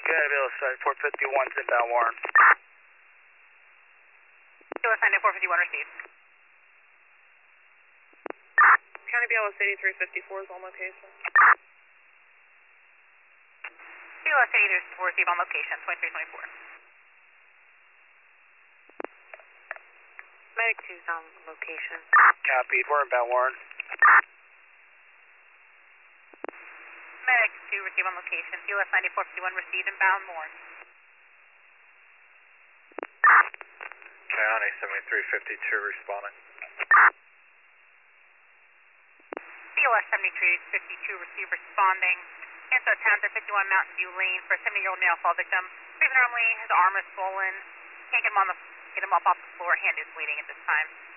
Good, Bill, 451's inbound Warren. US 9451 received. County BLS 8354 is on location. US 8354 received on location, 2324. Medic 2's on location. Copied, we're inbound Warren. Medic 2 received on location, US 9451 received inbound Warren. County 7352 responding. COS 7352 received responding. Inside Panther 51 Mountain View Lane for a 70-year-old male fall victim. Breathing normally, his arm is swollen. Can't get him up off the floor. Hand is bleeding at this time.